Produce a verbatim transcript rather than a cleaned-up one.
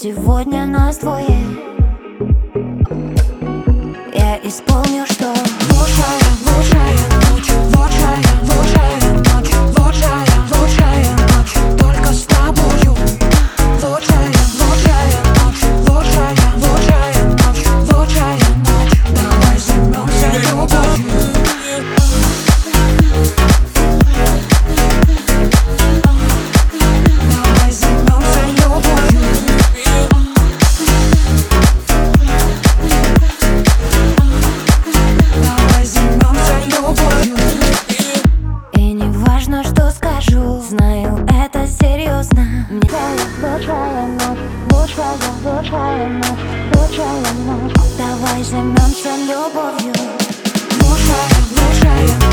сегодня нас двое. Я исполню, что лучшая, лучшая ночь, лучшая, лучшая ночь, лучшая, лучшая ночь, только с тобою. Лучшая, лучшая ночь, лучшая, лучшая ночь, лучшая ночь. Давай займемся любовью. Давай займемся любовью. Давай займемся любовью. И не важно, что скажу, знаю, это серьезно. Мне лучшая ночь, лучшая, лучшая ночь, лучшая ночь. Давай займемся любовью. Лучшая, лучшая